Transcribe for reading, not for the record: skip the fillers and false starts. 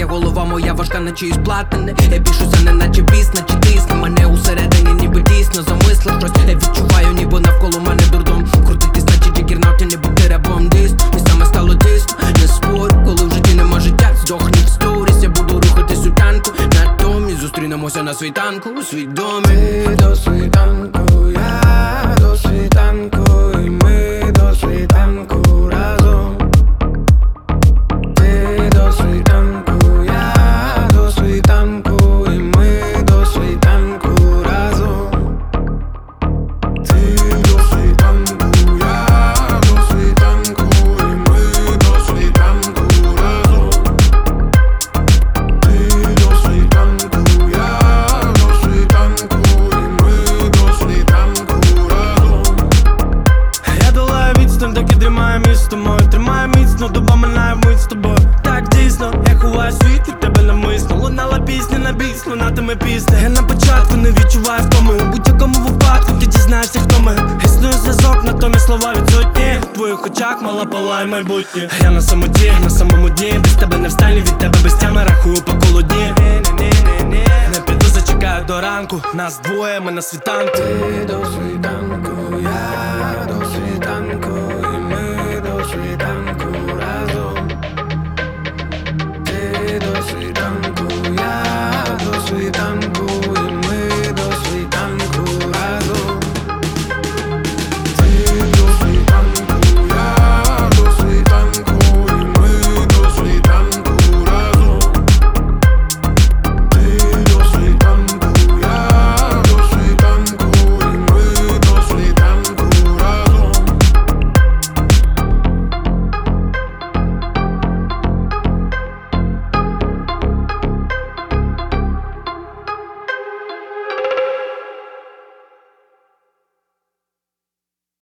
Моя голова, моя важка, наче із платини. Я більшуся, не наче біс, наче тисне мене усередині, ніби дійсно замислив щось. Я відчуваю, ніби навколо мене дурдом. Крутитись, наче джигернауті, не бути рабом дійсно. Місцями стало дійсно, не спорю. Коли в житті нема життя, здохні в сторіс. Я буду рухатись у танку, натомість зустрінемося на світанку у свідомі. Ти до світанку, я до світанку, і ми до світанку разом. Ти до світанку, я до світанку, і ми до світанку разом. Ти до світанку, я до світанку, і ми до світанку разом. Ти до світанку, я до світанку, і ми до світанку разом. Я долаю відстань, доки дрімає місто моє. Тримаю міцно, доба минає вмить з тобою. Так дійсно, я ховаю світ від тебе навмисно. Лунала пісня на біс, лунатиме пісня. Я на початку не відчуваю втоми. У будь-якому випадку ти дізнаєшся, хто ми. Існує зв'язок, натомість слова відсутні. В твоїх очах мала палає майбутнє. Я на самоті, на самому дні. Без тебе не встану, від тебе без тями рахую по колу дні. Не піду, зачекаю до ранку. Нас двоє, ми на світанку. Ти до світанку, я